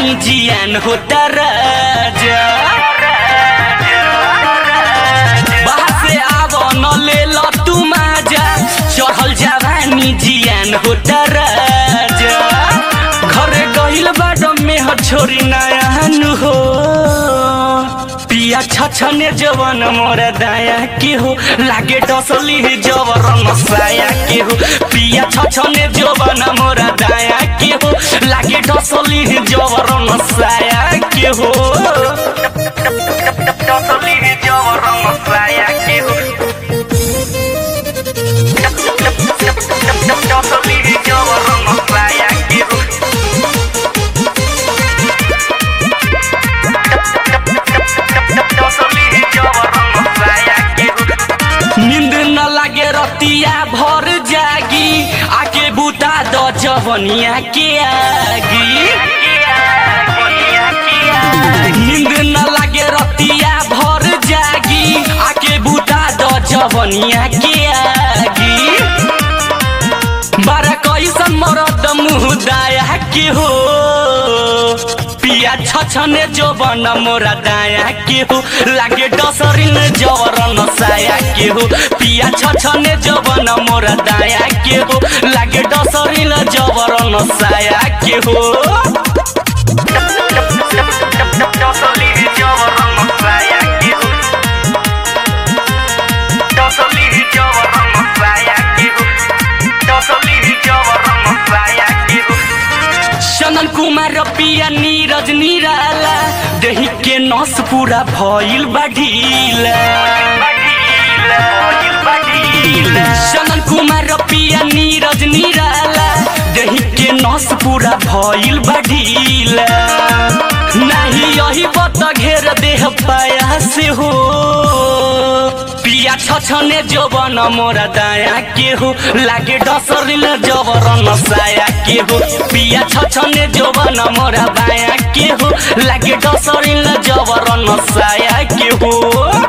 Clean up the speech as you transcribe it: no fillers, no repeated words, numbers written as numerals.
जवानी जियान होता राजा बाहर से आव न ले ल तू माजा चढ़ल जवानी जियान होता राजा घरे गइल बाडो में हो छोरी नयान हो पिया छछने जवन मोरा दाया के हो लागे डसली जवर नसाया के हो पिया छछने जवन मोरा दाया के हो लागे डसली जवर नसाया के हो डसली जवर नसाया के हो डसली जवर नसाया के हो नींद न लागे रतिया भर जागी आके बुता द जवनिया के आगी नींद न लागे रतिया भर जागी आके बुता द जवनिया के आगी बारा कैसन मरद मुँह दाया के हो पिया छछने जवन मोरा दाया के हो लागे डसरिन जवर नसाया के हो पिया छछने जवन मोरा दाया के हो लागे डसरिन जवर नसाया के हो डसली जवर नसाया के हो डसली जवर नसाया के हो डसली जवर नसाया के हो चंदन कुमार पिया नीरज निराला देही के नस पूरा भइल बढ़ीला चंदन कुमार पिया नीरज निराला देही के नस पूरा भइल बढ़ीला नहीं यही बत घेर देह पाया से हो पिया छछने जवन मोरा दाया के हो लागे डसरिल जवर नसाया के हो पिया छछने जवन मोरा दाया के हो लागे डसरिल जवर नसाया के हो।